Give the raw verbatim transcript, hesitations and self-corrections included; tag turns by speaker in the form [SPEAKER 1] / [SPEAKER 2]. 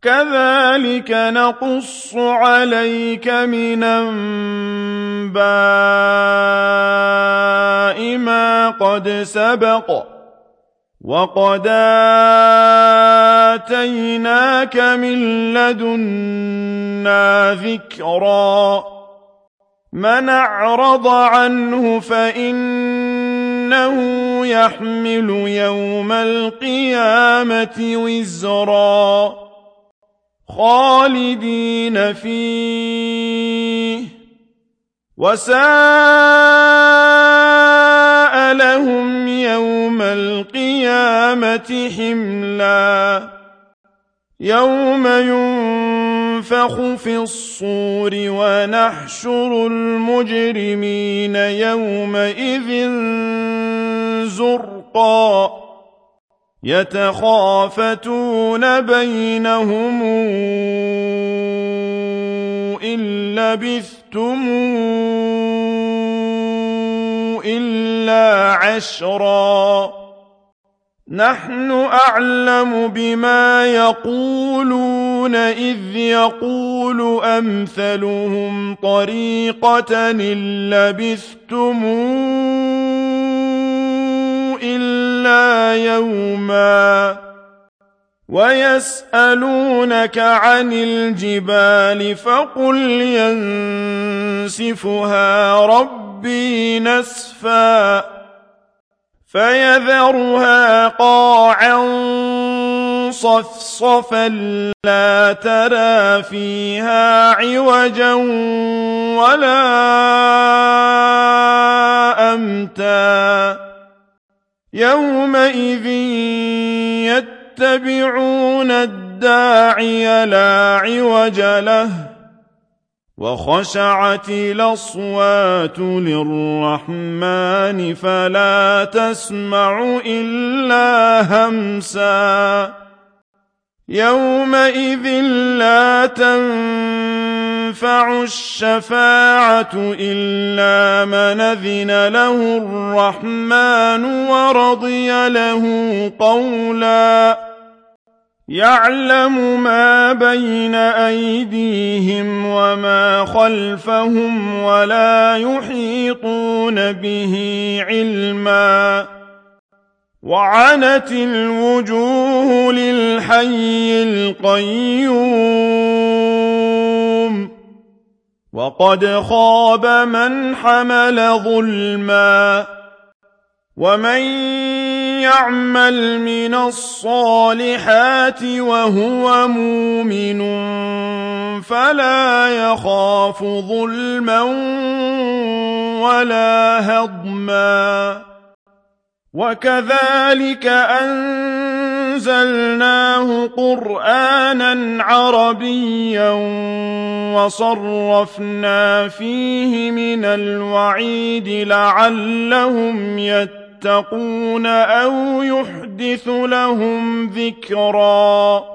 [SPEAKER 1] كذلك نقص عليك من أنباء ما قد سبق وقد آتيناك من لدنا ذكرا من أعرض عنه فإنه يحمل يوم القيامة وزرا خالدين فيه وساء لهم يوم القيامة حملا يوم ينفخ في الصور ونحشر المجرمين يومئذ زرقا يتخافتون بينهم إن لبثتم إلا عشرا نحن أعلم بما يقولون إذ يقول أمثلهم طريقة إن لبثتم إلا يوما ويسألونك عن الجبال فقل ينسفها ربي نسفا فيذرها قاعا صفصفا لا ترى فيها عوجا ولا أمتا يومئذ يتبعون الداعي لا عوج له وخشعت الأصوات للرحمن فلا تسمع إلا همسا يومئذ لا تنفع الشفاعة إلا من أذن له الرحمن ورضي له قولا يعلم ما بين أيديهم وما خلفهم ولا يحيطون به علما وعنت الوجوه للحي القيوم وقد خاب من حمل ظلما ومن يعمل من الصالحات وهو مؤمن فلا يخاف ظلما ولا هضما وكذلك أنزلناه قرآنا عربيا وصرفنا فيه من الوعيد لعلهم يتقون أو يحدث لهم ذكرا